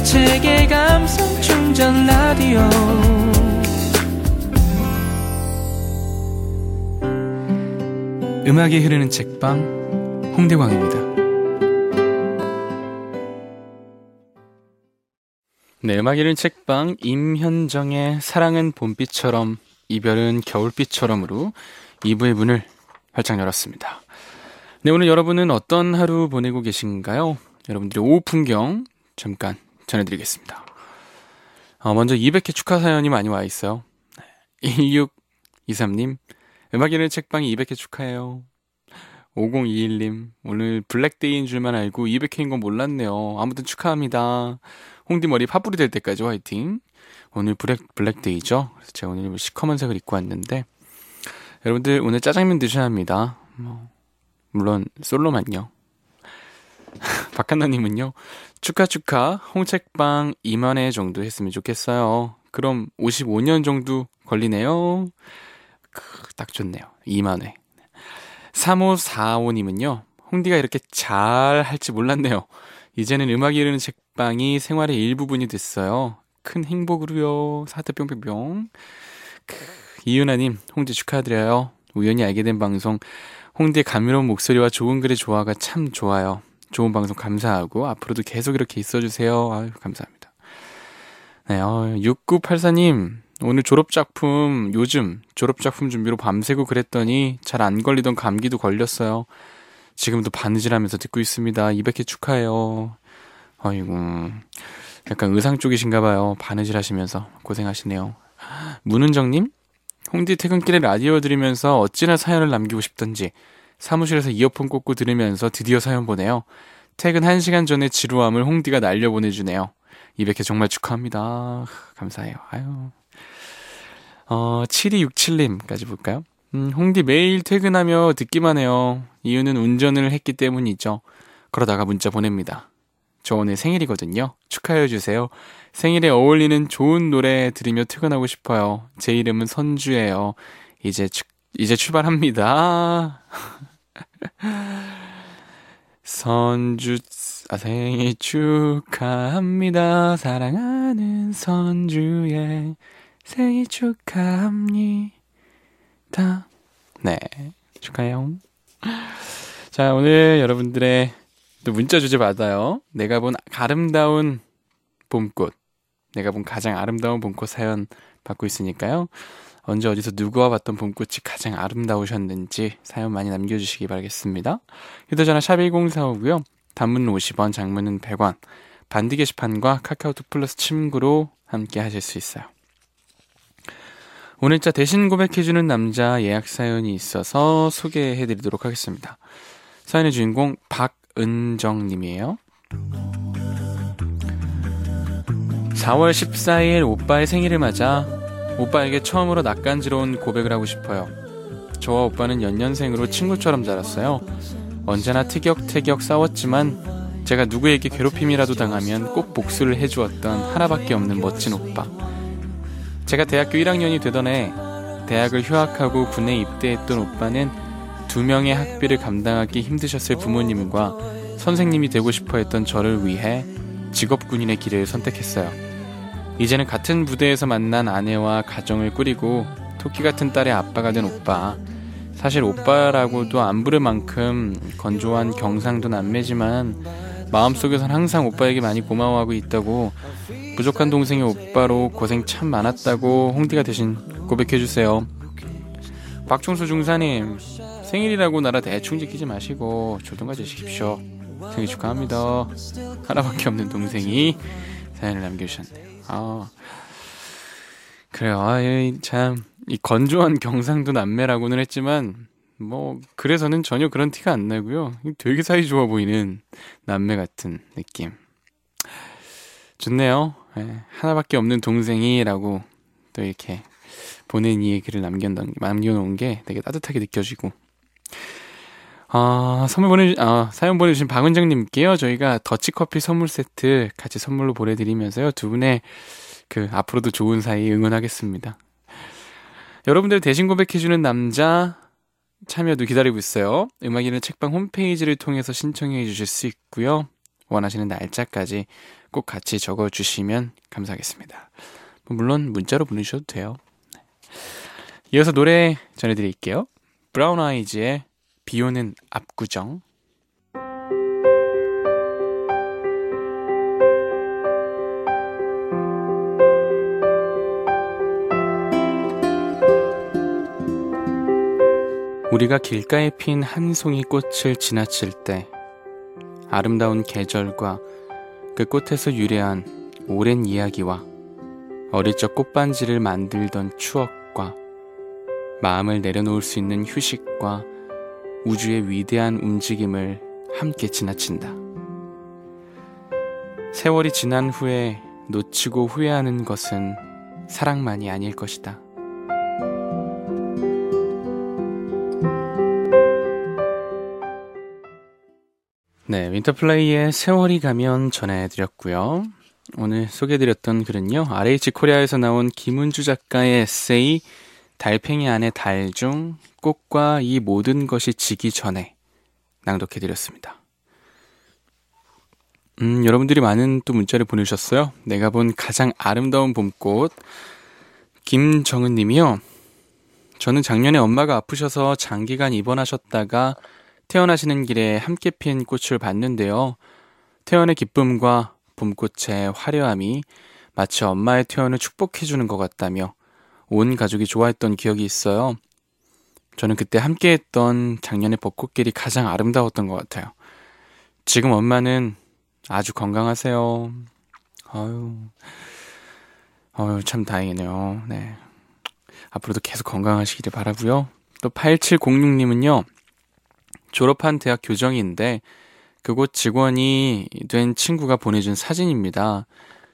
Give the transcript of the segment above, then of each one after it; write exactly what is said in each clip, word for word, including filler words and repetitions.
책의 감성 충전 라디오 음악이 흐르는 책방 홍대광입니다. 네, 음악이 흐르는 책방 임현정의 사랑은 봄비처럼 이별은 겨울비처럼으로 이 부의 문을 활짝 열었습니다. 네, 오늘 여러분은 어떤 하루 보내고 계신가요? 여러분들의 오후 풍경 잠깐 전해드리겠습니다. 어, 먼저 이백 회 축하 사연이 많이 와 있어요. 일육이삼 님 음악이 흐르는 책방이 이백 회 축하해요. 오공이일 님 오늘 블랙데이인 줄만 알고 이백 회인 건 몰랐네요. 아무튼 축하합니다. 홍디 머리 파뿌리 될 때까지 화이팅. 오늘 블랙, 블랙데이죠. 그래서 제가 오늘 시커먼 색을 입고 왔는데 여러분들 오늘 짜장면 드셔야 합니다. 뭐, 물론 솔로만요. 박한나님은요, 축하 축하 홍책방 이만 회 정도 했으면 좋겠어요. 그럼 오십오 년 정도 걸리네요. 딱 좋네요. 이만 회. 삼오사오 님은요, 홍디가 이렇게 잘 할지 몰랐네요. 이제는 음악이 흐르는 책방이 생활의 일부분이 됐어요. 큰 행복으로요. 사태 뿅뿅뿅. 이윤아님, 홍디 축하드려요. 우연히 알게 된 방송, 홍디의 감미로운 목소리와 좋은 글의 조화가 참 좋아요. 좋은 방송 감사하고 앞으로도 계속 이렇게 있어주세요. 아유, 감사합니다. 네, 어, 육구팔사 님 오늘 졸업작품, 요즘 졸업작품 준비로 밤새고 그랬더니 잘 안 걸리던 감기도 걸렸어요. 지금도 바느질하면서 듣고 있습니다. 이백 회 축하해요. 아이고, 약간 의상 쪽이신가 봐요. 바느질 하시면서 고생하시네요. 문은정님, 홍디 퇴근길에 라디오 들으면서 어찌나 사연을 남기고 싶던지 사무실에서 이어폰 꽂고 들으면서 드디어 사연 보내요. 퇴근 한 시간 전에 지루함을 홍디가 날려보내주네요. 이백 회 정말 축하합니다. 감사해요. 아유. 어, 칠이육칠 님까지 볼까요? 음, 홍디 매일 퇴근하며 듣기만 해요. 이유는 운전을 했기 때문이죠. 그러다가 문자 보냅니다. 저 오늘 생일이거든요. 축하해주세요. 생일에 어울리는 좋은 노래 들으며 퇴근하고 싶어요. 제 이름은 선주예요. 이제 축 이제 출발합니다. 선주, 아, 생일 축하합니다. 사랑하는 선주의 생일 축하합니다. 네, 축하해요. 자, 오늘 여러분들의 또 문자 주제 받아요. 내가 본 아름다운 봄꽃, 내가 본 가장 아름다운 봄꽃 사연 받고 있으니까요. 언제 어디서 누구와 봤던 봄꽃이 가장 아름다우셨는지 사연 많이 남겨주시기 바라겠습니다. 휴대전화 샵 일공사오고요. 단문은 오십 원, 장문은 백 원. 반디 게시판과 카카오톡 플러스 친구로 함께 하실 수 있어요. 오늘자 대신 고백해주는 남자 예약 사연이 있어서 소개해드리도록 하겠습니다. 사연의 주인공 박은정님이에요. 사월 십사일 오빠의 생일을 맞아 오빠에게 처음으로 낯간지러운 고백을 하고 싶어요. 저와 오빠는 연년생으로 친구처럼 자랐어요. 언제나 티격태격 싸웠지만 제가 누구에게 괴롭힘이라도 당하면 꼭 복수를 해주었던 하나밖에 없는 멋진 오빠. 제가 대학교 일 학년이 되던 해 대학을 휴학하고 군에 입대했던 오빠는 두 명의 학비를 감당하기 힘드셨을 부모님과 선생님이 되고 싶어 했던 저를 위해 직업군인의 길을 선택했어요. 이제는 같은 부대에서 만난 아내와 가정을 꾸리고 토끼 같은 딸의 아빠가 된 오빠. 사실 오빠라고도 안 부를 만큼 건조한 경상도 남매지만 마음속에선 항상 오빠에게 많이 고마워하고 있다고, 부족한 동생의 오빠로 고생 참 많았다고 홍디가 대신 고백해주세요. 박종수 중사님, 생일이라고 나라 대충 지키지 마시고 조금 가지십시오. 생일 축하합니다. 하나밖에 없는 동생이 사연을 남겨주셨네요. 아, 그래요. 아, 참, 이 건조한 경상도 남매라고는 했지만, 뭐, 그래서는 전혀 그런 티가 안 나고요. 되게 사이 좋아 보이는 남매 같은 느낌. 좋네요. 네, 하나밖에 없는 동생이라고 또 이렇게 보낸 이 얘기를 남겨놓은, 남겨놓은 게 되게 따뜻하게 느껴지고. 아, 선물 보내, 아, 사연 보내주신 박은정님께요. 저희가 더치커피 선물 세트 같이 선물로 보내드리면서요. 두 분의 그, 앞으로도 좋은 사이 응원하겠습니다. 여러분들 대신 고백해주는 남자 참여도 기다리고 있어요. 음악이는 책방 홈페이지를 통해서 신청해 주실 수 있고요. 원하시는 날짜까지 꼭 같이 적어주시면 감사하겠습니다. 물론 문자로 보내주셔도 돼요. 이어서 노래 전해드릴게요. 브라운 아이즈의 비오는 압구정. 우리가 길가에 핀 한 송이 꽃을 지나칠 때 아름다운 계절과 그 꽃에서 유래한 오랜 이야기와 어릴 적 꽃반지를 만들던 추억과 마음을 내려놓을 수 있는 휴식과 우주의 위대한 움직임을 함께 지나친다. 세월이 지난 후에 놓치고 후회하는 것은 사랑만이 아닐 것이다. 네, 윈터플레이의 세월이 가면 전해드렸고요. 오늘 소개해드렸던 글은요, 알에이치 코리아에서 나온 김은주 작가의 에세이 달팽이 안의 달 중 꽃과 이 모든 것이 지기 전에 낭독해드렸습니다. 음, 여러분들이 많은 또 문자를 보내주셨어요. 내가 본 가장 아름다운 봄꽃. 김정은 님이요. 저는 작년에 엄마가 아프셔서 장기간 입원하셨다가 퇴원하시는 길에 함께 핀 꽃을 봤는데요. 퇴원의 기쁨과 봄꽃의 화려함이 마치 엄마의 퇴원을 축복해주는 것 같다며 온 가족이 좋아했던 기억이 있어요. 저는 그때 함께했던 작년의 벚꽃길이 가장 아름다웠던 것 같아요. 지금 엄마는 아주 건강하세요. 아유, 아유 참 다행이네요. 네, 앞으로도 계속 건강하시기를 바라고요. 또 팔칠공육 님은요. 졸업한 대학 교정인데 그곳 직원이 된 친구가 보내준 사진입니다.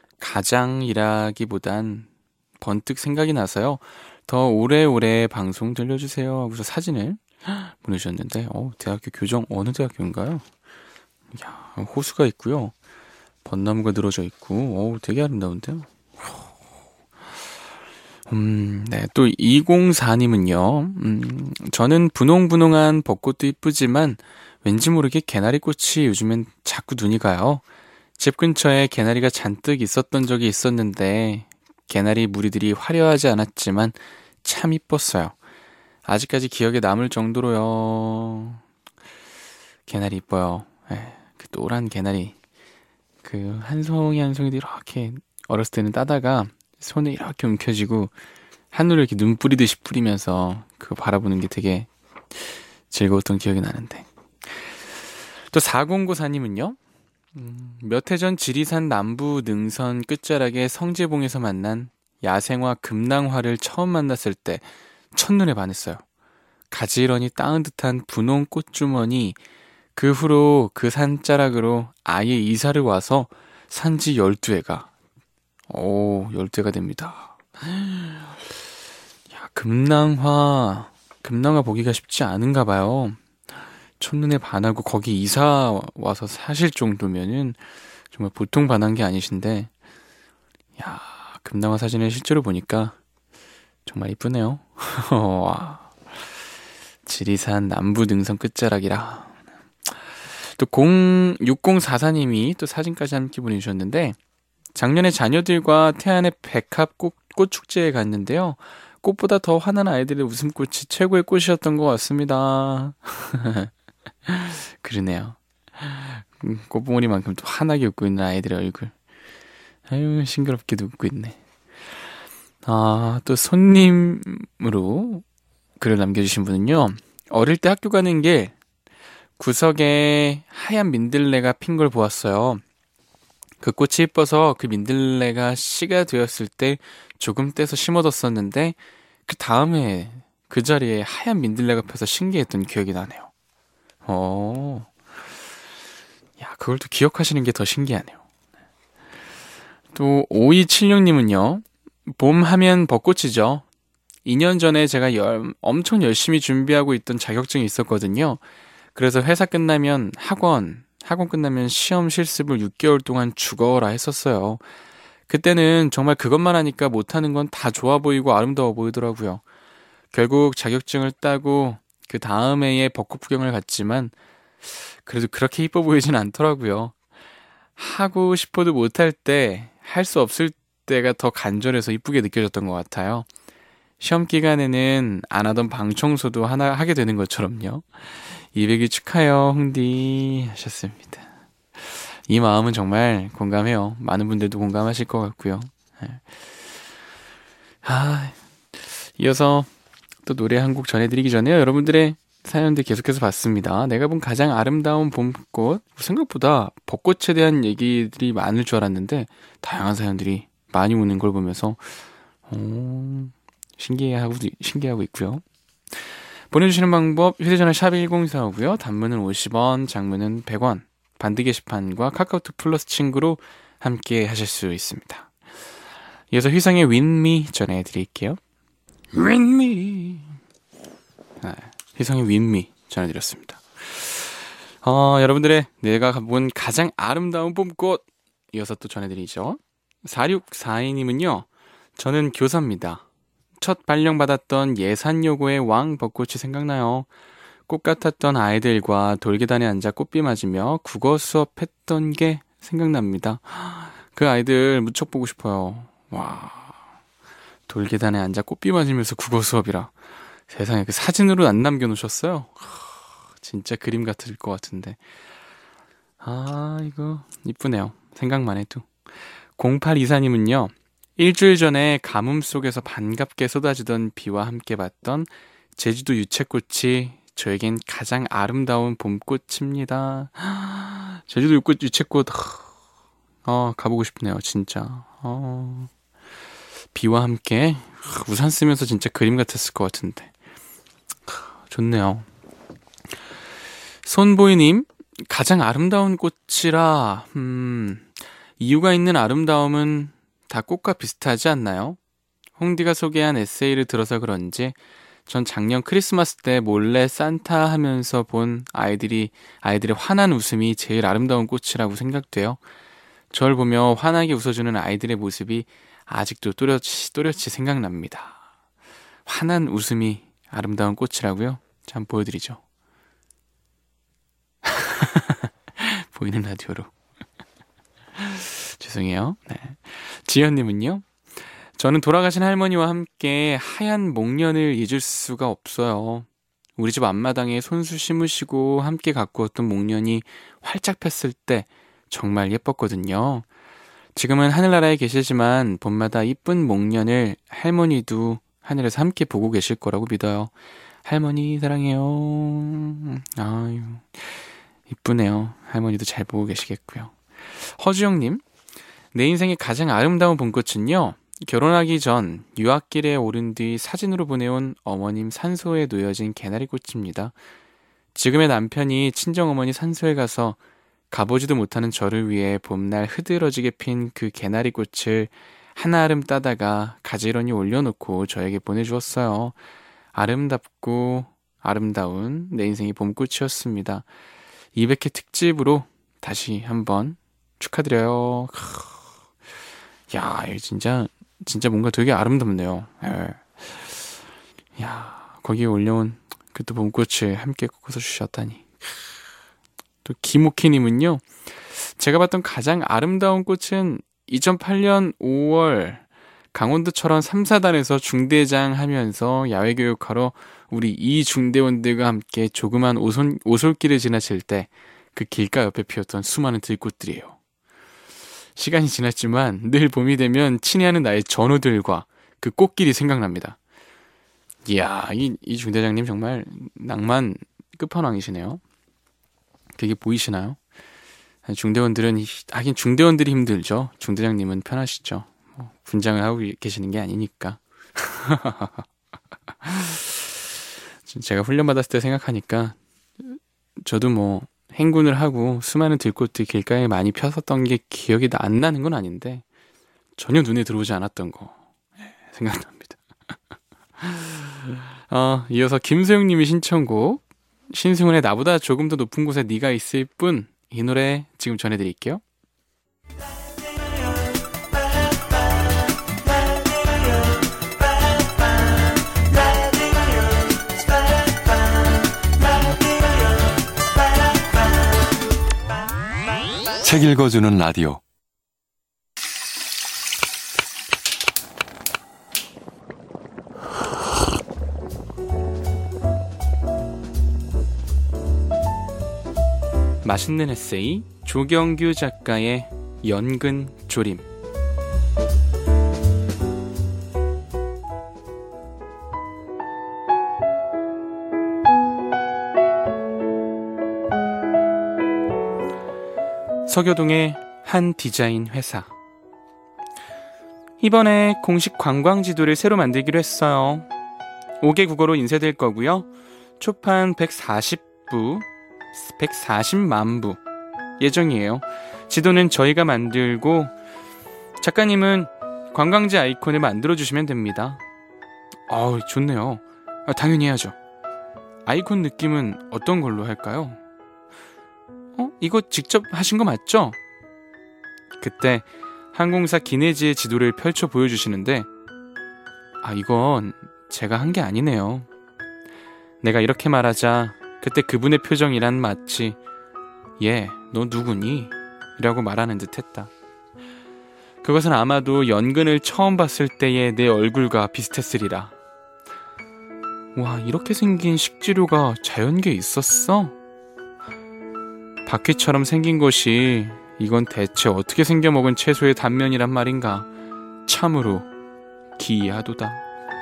가장이라기보단 번뜩 생각이 나서요. 더 오래오래 방송 들려주세요 하고서 사진을 보내주셨는데 어, 대학교 교정 어느 대학교인가요? 야, 호수가 있고요. 벚나무가 늘어져 있고 어, 되게 아름다운데요. 음, 네, 또 이공사 님은요. 음, 저는 분홍분홍한 벚꽃도 이쁘지만 왠지 모르게 개나리꽃이 요즘엔 자꾸 눈이 가요. 집 근처에 개나리가 잔뜩 있었던 적이 있었는데 개나리 무리들이 화려하지 않았지만 참 이뻤어요. 아직까지 기억에 남을 정도로요. 개나리 이뻐요. 네, 그 노란 개나리 그 한 송이 한 송이도 이렇게 어렸을 때는 따다가 손에 이렇게 움켜쥐고 하늘을 이렇게 눈 뿌리듯이 뿌리면서 그거 바라보는 게 되게 즐거웠던 기억이 나는데. 또 사공구사 님은요. 음, 몇 해 전 지리산 남부 능선 끝자락의 성재봉에서 만난 야생화 금낭화를 처음 만났을 때 첫눈에 반했어요. 가지런히 따은 듯한 분홍 꽃주머니. 그 후로 그 산자락으로 아예 이사를 와서 산지 열두 해가 오, 열두 해가 됩니다. 야, 금낭화, 금낭화 보기가 쉽지 않은가 봐요. 첫눈에 반하고 거기 이사 와서 사실 정도면은 정말 보통 반한 게 아니신데, 야, 금낭화 사진을 실제로 보니까 정말 이쁘네요. 와, 지리산 남부 능선 끝자락이라. 또 육공사사 님이 또 사진까지 함께 보내주셨는데, 작년에 자녀들과 태안의 백합 꽃, 꽃축제에 갔는데요. 꽃보다 더 환한 아이들의 웃음꽃이 최고의 꽃이었던 것 같습니다. 그러네요. 꽃봉오리만큼 또 환하게 웃고 있는 아이들의 얼굴. 아유, 싱그럽게도 웃고 있네. 아, 또 손님으로 글을 남겨주신 분은요. 어릴 때 학교 가는 길 구석에 하얀 민들레가 핀 걸 보았어요. 그 꽃이 예뻐서 그 민들레가 씨가 되었을 때 조금 떼서 심어뒀었는데 그 다음에 그 자리에 하얀 민들레가 펴서 신기했던 기억이 나네요. 어, 야, 그걸 또 기억하시는 게 더 신기하네요. 또 오이칠육 님은요. 봄 하면 벚꽃이죠. 이 년 전에 제가 열, 엄청 열심히 준비하고 있던 자격증이 있었거든요. 그래서 회사 끝나면 학원, 학원 끝나면 시험 실습을 육 개월 동안 죽어라 했었어요. 그때는 정말 그것만 하니까 못하는 건 다 좋아 보이고 아름다워 보이더라고요. 결국 자격증을 따고 그 다음 해에 벚꽃 구경을 갔지만 그래도 그렇게 이뻐 보이진 않더라고요. 하고 싶어도 못할 때, 할 수 없을 때가 더 간절해서 이쁘게 느껴졌던 것 같아요. 시험 기간에는 안 하던 방 청소도 하나 하게 되는 것처럼요. 이백 일 축하해요, 흥디 하셨습니다. 이 마음은 정말 공감해요. 많은 분들도 공감하실 것 같고요. 아, 이어서 또 노래 한 곡 전해드리기 전에 여러분들의 사연들 계속해서 봤습니다. 내가 본 가장 아름다운 봄꽃, 생각보다 벚꽃에 대한 얘기들이 많을 줄 알았는데 다양한 사연들이 많이 오는 걸 보면서 오, 신기해하고 신기하고 있고요. 보내주시는 방법 휴대전화 샵 일공사오고요. 단문은 오십 원, 장문은 백 원. 반드 게시판과 카카오톡 플러스 친구로 함께 하실 수 있습니다. 이어서 휘성의 윈미 전해드릴게요. 윈미. 네, 휘성의 윈미 전해드렸습니다. 어, 여러분들의 내가 본 가장 아름다운 봄꽃 이어서 또 전해드리죠. 사육사이 님은요. 저는 교사입니다. 첫 발령받았던 예산여고의 왕 벚꽃이 생각나요. 꽃 같았던 아이들과 돌계단에 앉아 꽃비 맞으며 국어 수업했던 게 생각납니다. 그 아이들 무척 보고 싶어요. 와, 돌계단에 앉아 꽃비 맞으면서 국어 수업이라. 세상에 그 사진으로 안 남겨놓으셨어요? 진짜 그림 같을 것 같은데. 아, 이거 이쁘네요. 생각만 해도. 공팔이사 님은요. 일주일 전에 가뭄 속에서 반갑게 쏟아지던 비와 함께 봤던 제주도 유채꽃이 저에겐 가장 아름다운 봄꽃입니다. 제주도 유꽃, 유채꽃 어, 가보고 싶네요. 진짜. 어, 비와 함께 우산 쓰면서 진짜 그림 같았을 것 같은데. 좋네요. 손보이님, 가장 아름다운 꽃이라 음, 이유가 있는 아름다움은 다 꽃과 비슷하지 않나요? 홍디가 소개한 에세이를 들어서 그런지 전 작년 크리스마스 때 몰래 산타 하면서 본 아이들이, 아이들의 환한 웃음이 제일 아름다운 꽃이라고 생각돼요. 절 보며 환하게 웃어주는 아이들의 모습이 아직도 또렷이, 또렷이 생각납니다. 환한 웃음이 아름다운 꽃이라고요? 자, 한번 보여드리죠. 보이는 라디오로. 죄송해요. 네. 지연님은요. 저는 돌아가신 할머니와 함께 하얀 목련을 잊을 수가 없어요. 우리 집 앞마당에 손수 심으시고 함께 가꾸었던 목련이 활짝 폈을 때 정말 예뻤거든요. 지금은 하늘나라에 계시지만 봄마다 이쁜 목련을 할머니도 하늘에서 함께 보고 계실 거라고 믿어요. 할머니 사랑해요. 아유, 이쁘네요. 할머니도 잘 보고 계시겠고요. 허주영님, 내 인생의 가장 아름다운 봄꽃은요. 결혼하기 전 유학길에 오른 뒤 사진으로 보내온 어머님 산소에 놓여진 개나리꽃입니다. 지금의 남편이 친정어머니 산소에 가서 가보지도 못하는 저를 위해 봄날 흐드러지게 핀 그 개나리꽃을 한아름 따다가 가지런히 올려놓고 저에게 보내주었어요. 아름답고 아름다운 내 인생의 봄꽃이었습니다. 이백 회 특집으로 다시 한번 축하드려요. 야, 이거 진짜 진짜 뭔가 되게 아름답네요. 예. 야, 거기에 올려온 그 또 봄꽃을 함께 꺾어서 주셨다니. 또 김옥희님은요. 제가 봤던 가장 아름다운 꽃은 이천팔 년 오월 강원도처럼 삼 사단에서 중대장 하면서 야외교육하러 우리 이 중대원들과 함께 조그만 오솔, 오솔길을 지나칠 때 그 길가 옆에 피었던 수많은 들꽃들이에요. 시간이 지났지만 늘 봄이 되면 친애하는 나의 전우들과 그 꽃길이 생각납니다. 이야, 이, 이 중대장님 정말 낭만 끝판왕이시네요. 그게 보이시나요? 중대원들은, 하긴 중대원들이 힘들죠. 중대장님은 편하시죠. 뭐, 분장을 하고 계시는 게 아니니까. 제가 훈련받았을 때 생각하니까 저도 뭐 행군을 하고 수많은 들꽃들 길가에 많이 폈었던 게 기억이 안 나는 건 아닌데 전혀 눈에 들어오지 않았던 거 생각납니다. 어, 이어서 김소영님의 신청곡 신승훈의 나보다 조금 더 높은 곳에 네가 있을 뿐, 이 노래 지금 전해드릴게요. 책 읽어주는 라디오. 맛있는 에세이 조경규 작가의 연근 조림. 서교동의 한 디자인 회사. 이번에 공식 관광 지도를 새로 만들기로 했어요. 오 개 국어로 인쇄될 거고요. 초판 백사십 부, 백사십만 부 예정이에요. 지도는 저희가 만들고 작가님은 관광지 아이콘을 만들어주시면 됩니다. 어우, 좋네요. 아, 당연히 해야죠. 아이콘 느낌은 어떤 걸로 할까요? 어? 이거 직접 하신 거 맞죠? 그때 항공사 기내지의 지도를 펼쳐 보여주시는데, 아, 이건 제가 한 게 아니네요. 내가 이렇게 말하자 그때 그분의 표정이란 마치 얘, 너 누구니? 라고 말하는 듯 했다. 그것은 아마도 연근을 처음 봤을 때의 내 얼굴과 비슷했으리라. 와, 이렇게 생긴 식재료가 자연계에 있었어? 바퀴처럼 생긴 것이 이건 대체 어떻게 생겨 먹은 채소의 단면이란 말인가. 참으로 기이하도다.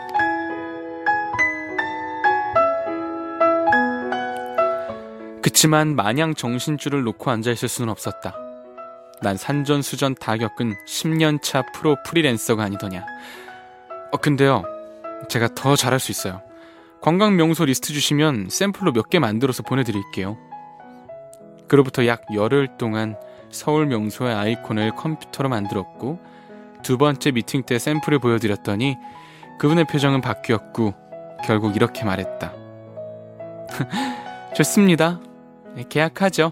그치만 마냥 정신줄을 놓고 앉아있을 수는 없었다. 난 산전수전 다 겪은 십 년 차 프로 프리랜서가 아니더냐. 어 근데요, 제가 더 잘할 수 있어요. 관광 명소 리스트 주시면 샘플로 몇 개 만들어서 보내드릴게요. 그로부터 약 열흘 동안 서울 명소의 아이콘을 컴퓨터로 만들었고, 두 번째 미팅 때 샘플을 보여드렸더니 그분의 표정은 바뀌었고 결국 이렇게 말했다. 좋습니다. 계약하죠.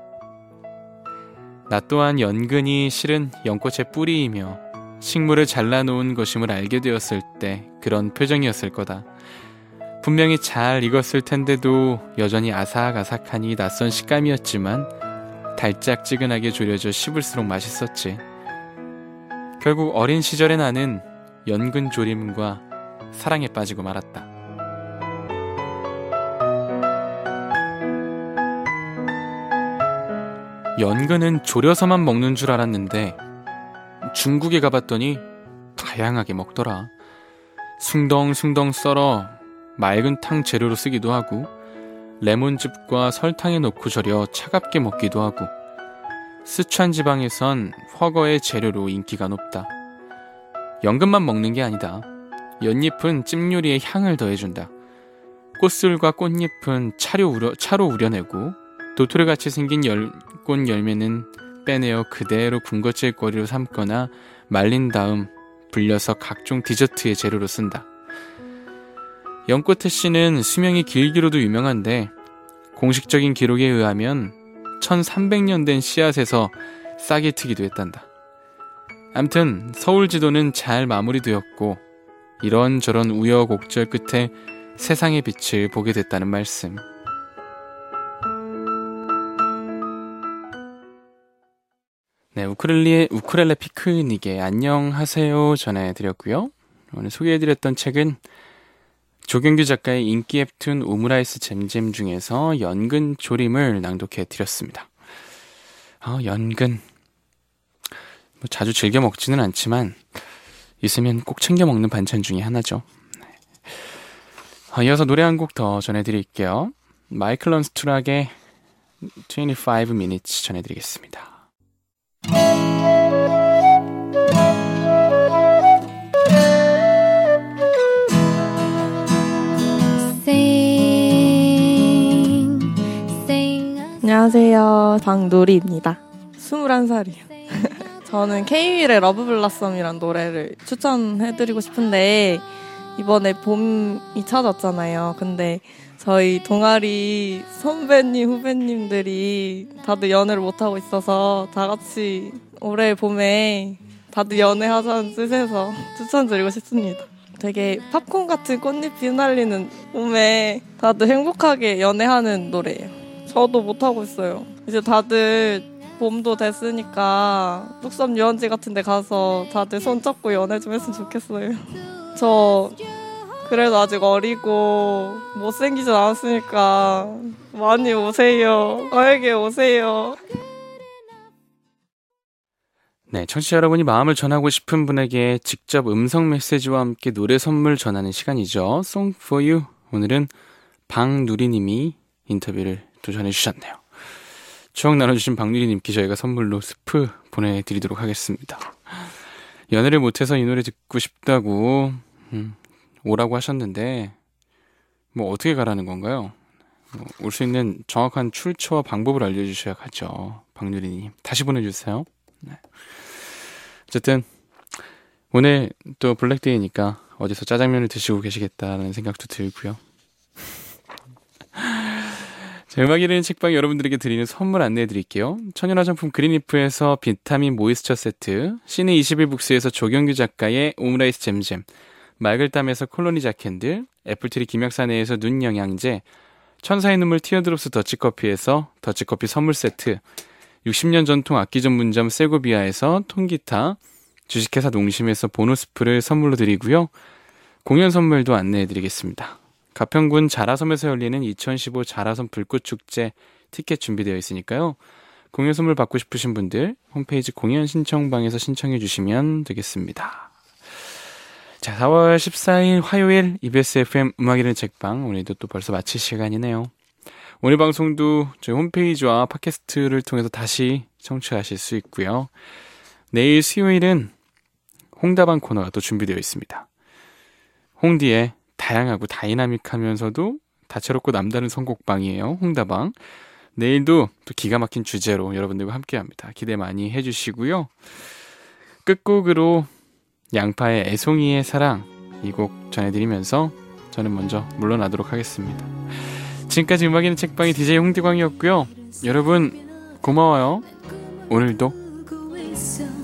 나 또한 연근이 실은 연꽃의 뿌리이며 식물을 잘라놓은 것임을 알게 되었을 때 그런 표정이었을 거다. 분명히 잘 익었을 텐데도 여전히 아삭아삭하니 낯선 식감이었지만 달짝지근하게 졸여져 씹을수록 맛있었지. 결국 어린 시절의 나는 연근 조림과 사랑에 빠지고 말았다. 연근은 졸여서만 먹는 줄 알았는데 중국에 가봤더니 다양하게 먹더라. 숭덩숭덩 썰어 맑은 탕 재료로 쓰기도 하고, 레몬즙과 설탕에 넣고 절여 차갑게 먹기도 하고, 스촨 지방에선 훠거의 재료로 인기가 높다. 연근만 먹는 게 아니다. 연잎은 찜 요리에 향을 더해준다. 꽃술과 꽃잎은 차로, 우려, 차로 우려내고, 도토리같이 생긴 열, 꽃 열매는 빼내어 그대로 군것질거리로 삶거나 말린 다음 불려서 각종 디저트의 재료로 쓴다. 연꽃의 씨는 수명이 길기로도 유명한데 공식적인 기록에 의하면 천삼백 년 된 씨앗에서 싹이 트기도 했단다. 암튼 서울 지도는 잘 마무리되었고 이런저런 우여곡절 끝에 세상의 빛을 보게 됐다는 말씀. 네, 우크렐레, 우크렐레 피크닉의 안녕하세요 전해드렸고요. 오늘 소개해드렸던 책은 조경규 작가의 인기 웹툰 오므라이스 잼잼 중에서 연근 조림을 낭독해드렸습니다. 어, 연근 뭐 자주 즐겨 먹지는 않지만 있으면 꼭 챙겨 먹는 반찬 중에 하나죠. 어, 이어서 노래 한 곡 더 전해드릴게요. 마이클 런스투락의 이십오 minutes 전해드리겠습니다. 안녕하세요. 방누리입니다. 스물한 살이에요. 저는 케이윌의 러브블라썸이란 노래를 추천해드리고 싶은데 이번에 봄이 찾았잖아요. 근데 저희 동아리 선배님, 후배님들이 다들 연애를 못하고 있어서 다 같이 올해 봄에 다들 연애하자는 뜻에서 추천드리고 싶습니다. 되게 팝콘 같은 꽃잎이 흩날리는 봄에 다들 행복하게 연애하는 노래예요. 저도 못하고 있어요. 이제 다들 봄도 됐으니까 뚝섬 유원지 같은 데 가서 다들 손 잡고 연애 좀 했으면 좋겠어요. 저 그래도 아직 어리고 못생기진 않았으니까 많이 오세요. 저에게 오세요. 네, 청취자 여러분이 마음을 전하고 싶은 분에게 직접 음성 메시지와 함께 노래 선물 전하는 시간이죠. Song for You. 오늘은 박누리님이 인터뷰를 또 전해주셨네요. 추억 나눠주신 박누리님께 저희가 선물로 스프 보내드리도록 하겠습니다. 연애를 못해서 이 노래 듣고 싶다고 음, 오라고 하셨는데 뭐 어떻게 가라는 건가요? 뭐, 올 수 있는 정확한 출처와 방법을 알려주셔야 하죠. 박누리님 다시 보내주세요. 네. 어쨌든 오늘 또 블랙데이니까 어디서 짜장면을 드시고 계시겠다는 생각도 들고요. 자, 음악 이르는 책방 여러분들에게 드리는 선물 안내해 드릴게요. 천연 화장품 그린리프에서 비타민 모이스처 세트, 시내 이십일 북스에서 조경규 작가의 오므라이스 잼잼, 말글담에서 콜로니 자캔들, 애플트리 김약사내에서 눈 영양제, 천사의 눈물 티어드롭스 더치커피에서 더치커피 선물 세트, 육십 년 전통 악기 전문점 세고비아에서 통기타, 주식회사 농심에서 보너스프를 선물로 드리고요. 공연 선물도 안내해 드리겠습니다. 가평군 자라섬에서 열리는 이천십오 자라섬 불꽃축제 티켓 준비되어 있으니까요. 공연 선물 받고 싶으신 분들 홈페이지 공연 신청방에서 신청해 주시면 되겠습니다. 자, 사월 십사일 화요일 이비에스 에프엠 음악 이르는 책방, 오늘도 또 벌써 마칠 시간이네요. 오늘 방송도 저희 홈페이지와 팟캐스트를 통해서 다시 청취하실 수 있고요. 내일 수요일은 홍다방 코너가 또 준비되어 있습니다. 홍디의 다양하고 다이나믹하면서도 다채롭고 남다른 선곡방이에요. 홍다방. 내일도 또 기가 막힌 주제로 여러분들과 함께합니다. 기대 많이 해주시고요. 끝곡으로 양파의 애송이의 사랑, 이 곡 전해드리면서 저는 먼저 물러나도록 하겠습니다. 지금까지 음악 있는 책방의 디제이 홍디광이었고요. 여러분 고마워요. 오늘도